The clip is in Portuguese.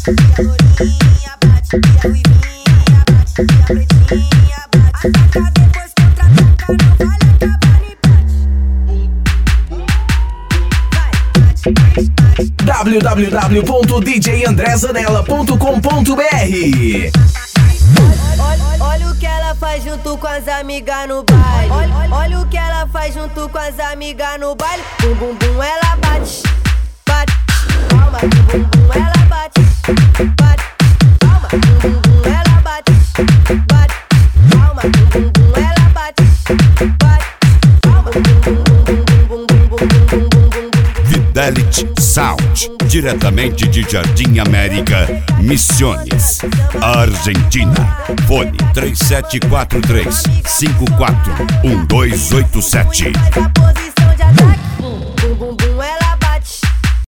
bate, e a lourinha bate, e a ruivinha bate, e a pretinha bate. Ataca depois contra-ataca, não vale acabar nem bate. www.djandrezanella.com.br. Olha o que ela faz junto com as amigas no baile. Olha o que ela faz junto com as amigas no baile. Bum bum bum ela bate, bate, palma. Bum bum bum ela bate, bate, palma. Bum bum bum ela bate, bate, palma. Bum bum bum ela bate, bate, palma. Bum bum bum bum bum bum bum bum bum bum bum. Fidelity Sound, diretamente de Jardim América, Misiones, Argentina. Fone 3743-541287. Faz a posição de ataque. Bum bum bum ela